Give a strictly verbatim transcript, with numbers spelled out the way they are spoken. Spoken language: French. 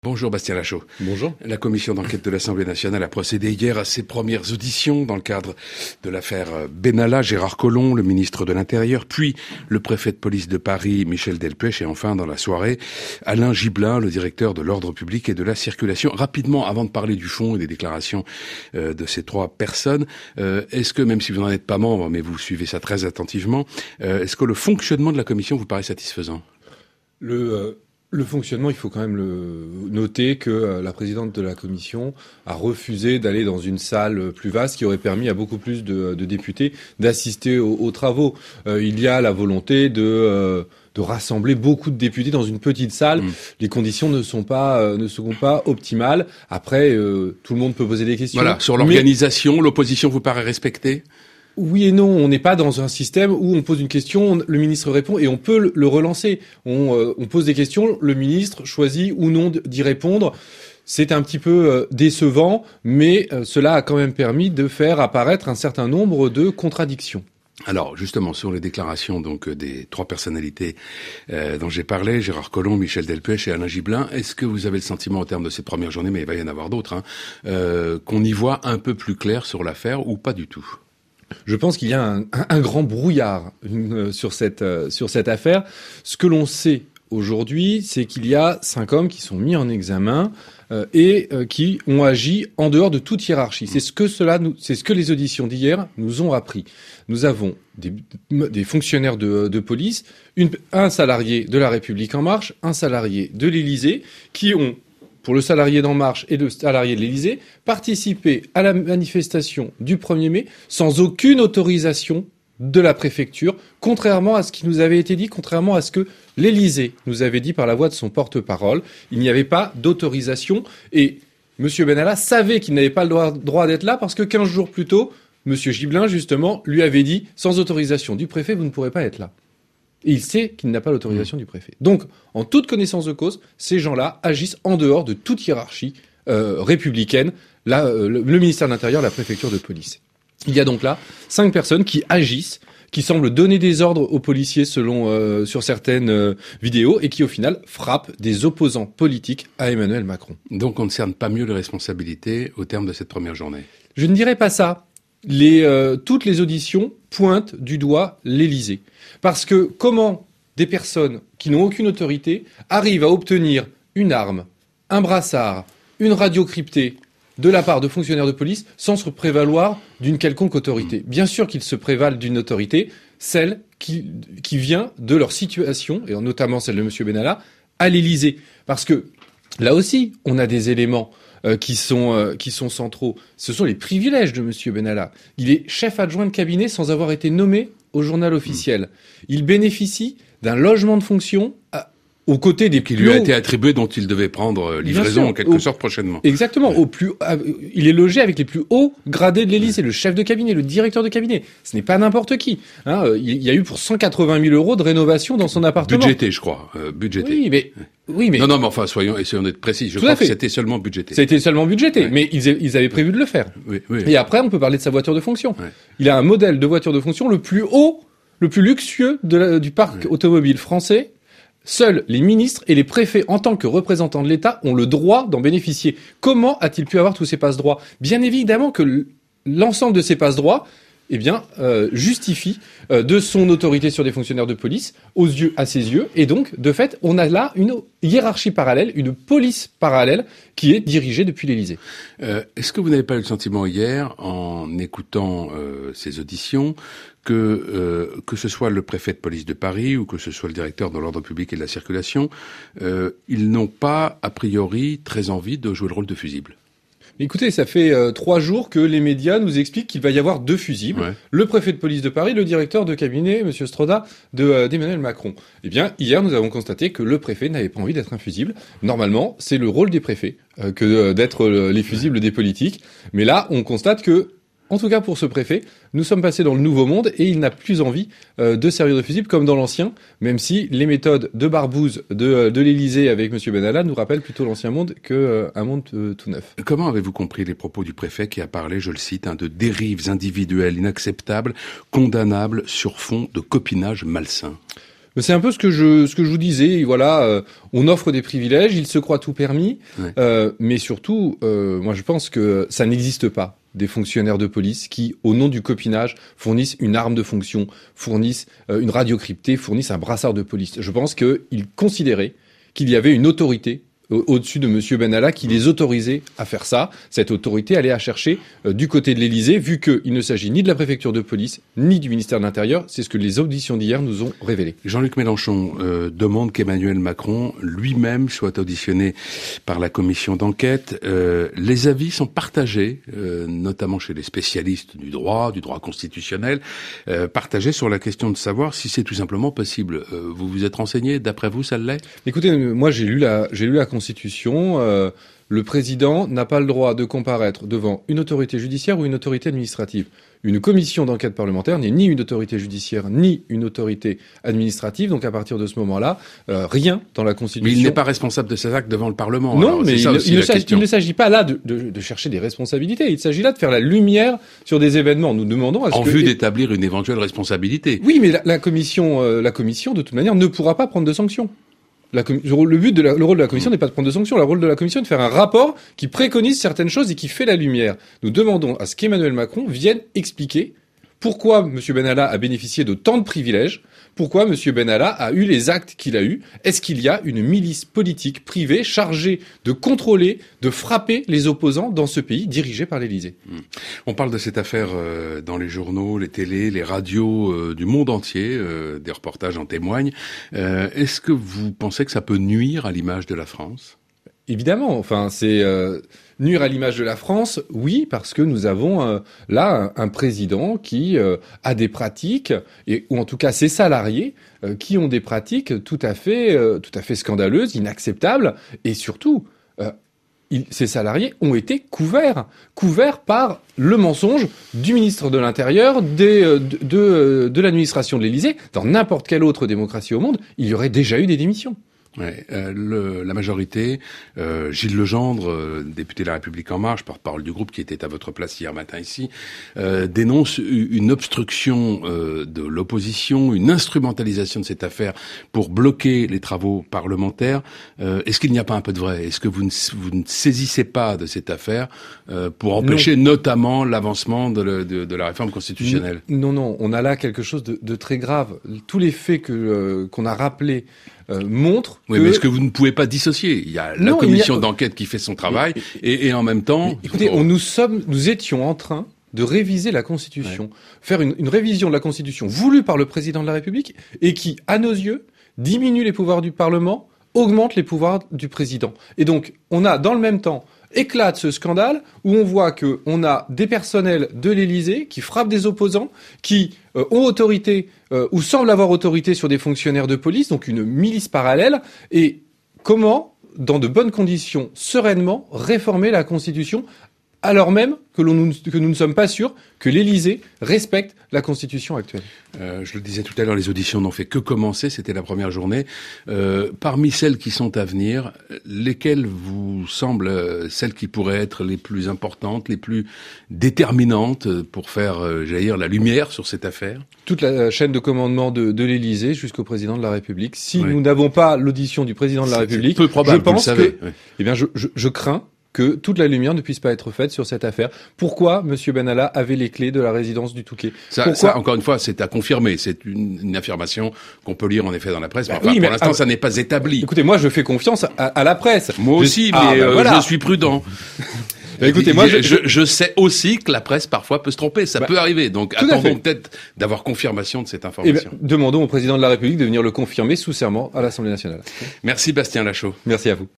Bonjour Bastien Lachaud. Bonjour. La commission d'enquête de l'Assemblée nationale a procédé hier à ses premières auditions dans le cadre de l'affaire Benalla. Gérard Collomb, le ministre de l'Intérieur, puis le préfet de police de Paris, Michel Delpech, et enfin dans la soirée, Alain Gibelin, le directeur de l'ordre public et de la circulation. Rapidement, avant de parler du fond et des déclarations euh, de ces trois personnes, euh, est-ce que, même si vous n'en êtes pas membre, mais vous suivez ça très attentivement, euh, est-ce que le fonctionnement de la commission vous paraît satisfaisant ? Le... Euh... Le fonctionnement, il faut quand même le noter que la présidente de la commission a refusé d'aller dans une salle plus vaste qui aurait permis à beaucoup plus de, de députés d'assister aux, aux travaux. Euh, il y a la volonté de, euh, de rassembler beaucoup de députés dans une petite salle. Mmh. Les conditions ne sont pas euh, ne seront pas optimales. Après, euh, tout le monde peut poser des questions. Voilà, sur l'organisation, mais... l'opposition vous paraît respectée ? Oui et non, on n'est pas dans un système où on pose une question, le ministre répond et on peut le relancer. On, euh, on pose des questions, le ministre choisit ou non d'y répondre. C'est un petit peu euh, décevant, mais euh, cela a quand même permis de faire apparaître un certain nombre de contradictions. Alors, justement, sur les déclarations donc des trois personnalités euh, dont j'ai parlé, Gérard Collomb, Michel Delpech et Alain Gibelin, est-ce que vous avez le sentiment au terme de ces premières journées, mais il va y en avoir d'autres, hein, euh, qu'on y voit un peu plus clair sur l'affaire ou pas du tout ? Je pense qu'il y a un, un, un grand brouillard une, sur cette euh, sur cette affaire. Ce que l'on sait aujourd'hui, c'est qu'il y a cinq hommes qui sont mis en examen euh, et euh, qui ont agi en dehors de toute hiérarchie. C'est ce que cela nous, c'est ce que les auditions d'hier nous ont appris. Nous avons des, des fonctionnaires de, de police, une, un salarié de La République En Marche, un salarié de l'Élysée, qui ont, pour le salarié d'En Marche et le salarié de l'Élysée, participer à la manifestation du premier mai sans aucune autorisation de la préfecture, contrairement à ce qui nous avait été dit, contrairement à ce que l'Élysée nous avait dit par la voix de son porte-parole. Il n'y avait pas d'autorisation et M. Benalla savait qu'il n'avait pas le droit, droit d'être là parce que quinze jours plus tôt, M. Gibelin, justement, lui avait dit « sans autorisation du préfet, vous ne pourrez pas être là ». Et il sait qu'il n'a pas l'autorisation du préfet. Donc, en toute connaissance de cause, ces gens-là agissent en dehors de toute hiérarchie euh, républicaine, là, euh, le, le ministère de l'Intérieur, la préfecture de police. Il y a donc là cinq personnes qui agissent, qui semblent donner des ordres aux policiers selon euh, sur certaines euh, vidéos et qui, au final, frappent des opposants politiques à Emmanuel Macron. Donc, on ne cerne pas mieux les responsabilités au terme de cette première journée ? Je ne dirais pas ça. Les, euh, toutes les auditions pointent du doigt l'Élysée. Parce que comment des personnes qui n'ont aucune autorité arrivent à obtenir une arme, un brassard, une radio cryptée de la part de fonctionnaires de police sans se prévaloir d'une quelconque autorité ? Bien sûr qu'ils se prévalent d'une autorité, celle qui, qui vient de leur situation, et notamment celle de M. Benalla, à l'Élysée. Parce que là aussi, on a des éléments Euh, qui sont euh, qui sont centraux. Ce sont les privilèges de M. Benalla. Il est chef adjoint de cabinet sans avoir été nommé au journal officiel. Il bénéficie d'un logement de fonction à, aux côtés des qui plus lui a hauts... été attribué, dont il devait prendre livraison en quelque au... sorte prochainement. Exactement. Ouais. Au plus, il est logé avec les plus hauts gradés de l'Élysée, ouais. Le chef de cabinet, le directeur de cabinet. Ce n'est pas n'importe qui. Hein, il y a eu pour cent quatre-vingt mille euros de rénovation dans son appartement. Budgété, je crois. Euh, budgété. Oui, mais oui, mais non, non, mais enfin, soyons, essayons d'être précis. Je Tout crois que c'était seulement budgété. C'était seulement budgété, ouais. mais ils, ils avaient prévu de le faire. Oui, oui. Et après, on peut parler de sa voiture de fonction. Ouais. Il a un modèle de voiture de fonction le plus haut, le plus luxueux de la, du parc ouais. automobile français. Seuls les ministres et les préfets, en tant que représentants de l'État, ont le droit d'en bénéficier. Comment a-t-il pu avoir tous ces passe-droits ? Bien évidemment que l'ensemble de ces passe-droits, eh bien, euh, justifie euh, de son autorité sur des fonctionnaires de police, aux yeux, à ses yeux, et donc, de fait, on a là une hiérarchie parallèle, une police parallèle qui est dirigée depuis l'Élysée. Euh, est-ce que vous n'avez pas eu le sentiment hier, en écoutant euh, ces auditions, que euh, que ce soit le préfet de police de Paris ou que ce soit le directeur de l'ordre public et de la circulation, euh, ils n'ont pas, a priori, très envie de jouer le rôle de fusible ? Écoutez, ça fait euh, trois jours que les médias nous expliquent qu'il va y avoir deux fusibles. Ouais. Le préfet de police de Paris, le directeur de cabinet, M. Stroda, de, euh, d'Emmanuel Macron. Eh bien, hier, nous avons constaté que le préfet n'avait pas envie d'être un fusible. Normalement, c'est le rôle des préfets euh, que euh, d'être euh, les fusibles des politiques. Mais là, on constate que, en tout cas pour ce préfet, nous sommes passés dans le nouveau monde et il n'a plus envie euh, de servir de fusible comme dans l'ancien, même si les méthodes de barbouze de, de l'Élysée avec M. Benalla nous rappellent plutôt l'ancien monde qu'un euh, monde euh, tout neuf. Comment avez-vous compris les propos du préfet qui a parlé, je le cite, hein, de dérives individuelles inacceptables, condamnables sur fond de copinage malsain ? C'est un peu ce que je ce que je vous disais. Voilà, euh, on offre des privilèges, il se croit tout permis, ouais. euh, mais surtout, euh, moi je pense que ça n'existe pas des fonctionnaires de police qui, au nom du copinage, fournissent une arme de fonction, fournissent euh, une radio cryptée, fournissent un brassard de police. Je pense qu'ils considéraient qu'il y avait une autorité au-dessus de Monsieur Benalla qui les autorisait à faire ça. Cette autorité allait à chercher euh, du côté de l'Élysée, vu qu'il ne s'agit ni de la préfecture de police, ni du ministère de l'Intérieur. C'est ce que les auditions d'hier nous ont révélé. Jean-Luc Mélenchon euh, demande qu'Emmanuel Macron lui-même soit auditionné par la commission d'enquête. Euh, les avis sont partagés, euh, notamment chez les spécialistes du droit, du droit constitutionnel, euh, partagés sur la question de savoir si c'est tout simplement possible. Euh, vous vous êtes renseigné, d'après vous, ça l'est ? Écoutez, moi j'ai lu la, j'ai lu la Constitution, euh, le président n'a pas le droit de comparaître devant une autorité judiciaire ou une autorité administrative. Une commission d'enquête parlementaire n'est ni une autorité judiciaire ni une autorité administrative. Donc à partir de ce moment-là, euh, rien dans la Constitution. Mais il n'est pas responsable de ses actes devant le Parlement. Non, alors, mais il, il, il, ne s'agit, il ne s'agit pas là de, de, de chercher des responsabilités. Il s'agit là de faire la lumière sur des événements. Nous demandons à ce en que... vue d'établir une éventuelle responsabilité. Oui, mais la, la commission, euh, la commission de toute manière ne pourra pas prendre de sanctions. La com- le but de la, le rôle de la commission n'est pas de prendre de sanctions. Le rôle de la commission est de faire un rapport qui préconise certaines choses et qui fait la lumière. Nous demandons à ce qu'Emmanuel Macron vienne expliquer pourquoi M. Benalla a bénéficié de tant de privilèges, pourquoi M. Benalla a eu les actes qu'il a eus. Est-ce qu'il y a une milice politique privée chargée de contrôler, de frapper les opposants dans ce pays dirigé par l'Élysée ? On parle de cette affaire euh, dans les journaux, les télés, les radios euh, du monde entier. Euh, des reportages en témoignent. Euh, est-ce que vous pensez que ça peut nuire à l'image de la France ? Évidemment, enfin, c'est euh, nuire à l'image de la France, oui, parce que nous avons euh, là un, un président qui euh, a des pratiques, et, ou en tout cas ses salariés, euh, qui ont des pratiques tout à fait, euh, tout à fait scandaleuses, inacceptables, et surtout, euh, il, ces salariés ont été couverts, couverts par le mensonge du ministre de l'Intérieur, des, de, de, de l'administration de l'Élysée. Dans n'importe quelle autre démocratie au monde, il y aurait déjà eu des démissions. Ouais, euh, le, la majorité, euh, Gilles Legendre, euh, député de La République En Marche, porte-parole du groupe qui était à votre place hier matin ici, euh, dénonce une obstruction euh, de l'opposition, une instrumentalisation de cette affaire pour bloquer les travaux parlementaires. Euh, est-ce qu'il n'y a pas un peu de vrai ? Est-ce que vous ne, vous ne saisissez pas de cette affaire euh, pour empêcher non. notamment l'avancement de, le, de, de la réforme constitutionnelle ? Non, non, on a là quelque chose de, de très grave. Tous les faits que euh, qu'on a rappelés Euh, montre oui, que... mais est-ce que vous ne pouvez pas dissocier ? Il y a non, la commission a... d'enquête qui fait son travail et, et en même temps... Mais, écoutez, on, nous sommes, nous étions en train de réviser la Constitution, ouais. faire une, une révision de la Constitution voulue par le président de la République et qui, à nos yeux, diminue les pouvoirs du Parlement, augmente les pouvoirs du président. Et donc, on a dans le même temps éclate ce scandale où on voit que on a des personnels de l'Élysée qui frappent des opposants, qui euh, ont autorité euh, ou semblent avoir autorité sur des fonctionnaires de police, donc une milice parallèle. Et comment, dans de bonnes conditions, sereinement, réformer la Constitution alors même que, l'on, que nous ne sommes pas sûrs que l'Élysée respecte la Constitution actuelle. Euh, je le disais tout à l'heure, les auditions n'ont fait que commencer, c'était la première journée. Euh, parmi celles qui sont à venir, lesquelles vous semblent celles qui pourraient être les plus importantes, les plus déterminantes pour faire euh, jaillir la lumière sur cette affaire ? Toute la chaîne de commandement de, de l'Élysée jusqu'au président de la République. Si oui. nous n'avons pas l'audition du président de la c'est, République, c'est peu probable, je pense vous le savez. que, oui. eh bien, je, je, je crains que toute la lumière ne puisse pas être faite sur cette affaire. Pourquoi M. Benalla avait les clés de la résidence du Touquet ? Ça, Pourquoi... ça, encore une fois, c'est à confirmer. C'est une, une affirmation qu'on peut lire en effet dans la presse. Bah, mais enfin, oui, pour mais l'instant, à... ça n'est pas établi. Écoutez, moi, je fais confiance à, à la presse. Moi je... aussi, ah, mais bah, euh, voilà. je suis prudent. Écoutez, moi, je, je, je sais aussi que la presse parfois peut se tromper. Ça bah, peut arriver. Donc, attendons peut-être d'avoir confirmation de cette information. Eh bien, demandons au président de la République de venir le confirmer sous serment à l'Assemblée nationale. Merci Bastien Lachaud. Merci à vous.